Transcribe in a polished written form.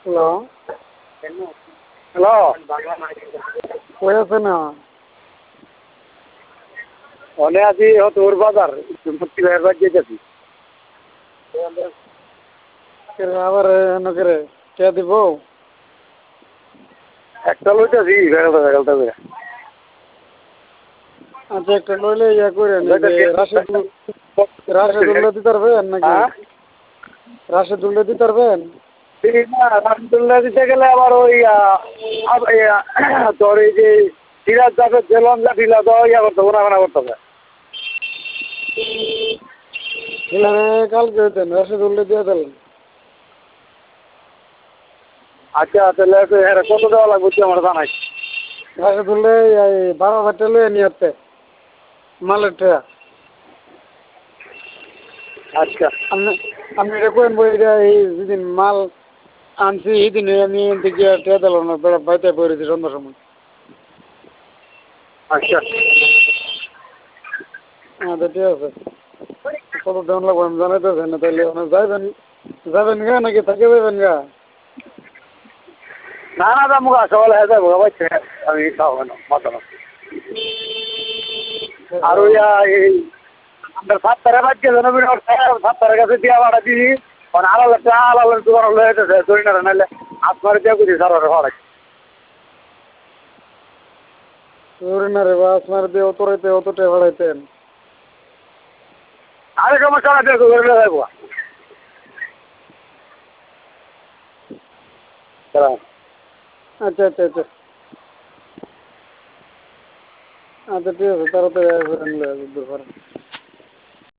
hello hello কই আছে না অনে আছি তোর বাজার মুক্তি ভাইয়ের বাড়ি যেতেছি আবার নগরে কে দিব একটা লইতেছি বেগালটা বেগালটা করে আচ্ছা একটা লইলে ইয়া করে রাশেদুল্লাহ দিতে পারবেন নাকি রাশেদুল্লাহ দিতে পারবেন রাশেদুল্লাহ দিতে গেলে আবার ওই তোর এই যে সিরাজ যাবে জেলন যা ঢিলা দেওয়া ইয়া করতে হবে না করতে হবে কালকে হইতেন রাশেদুল্লাহ দিয়ে দিলেন আচ্ছা তাহলে কত দেওয়া লাগবে আমার জানাই রাশেদুল্লাহ 12,000 টাকা লইয়া নিয়ে আসতে মালের টাকা আচ্ছা আপনি এটা কেন বই এই যেদিন মাল আনছি এই দিনে আমি দেখি টেয়া দিল না বেড়া বাইতে পড়েছি সন্ধ্যার সময় আচ্ছা আচ্ছা ঠিক আছে কত দাম লাগবে আমি জানাইতেছেন না তাহলে যাবেন গা নাকি থাকে যাবেন গা না না যাবো গা সকালে হয়ে যাবো আমি খাওয়াবো না মাথা আর ওই আপনার 7 তারিখ বাজছে জনবিন 7 তারিখ কাছে দিয়া ভাড়া দিবি আলালের দোকান লয়ে যেতেছে জরিনারে নাইলে আপনার দিয়া করি সার ভাড়া জরিনারে বা আপনার দিয়ে অতটা ভাড়াইতেন আরে সমস্যা না দেখো করে যাবো আচ্ছা আচ্ছা আচ্ছা আচ্ছা ঠিক আছে তাড়াতাড়ি আসবেন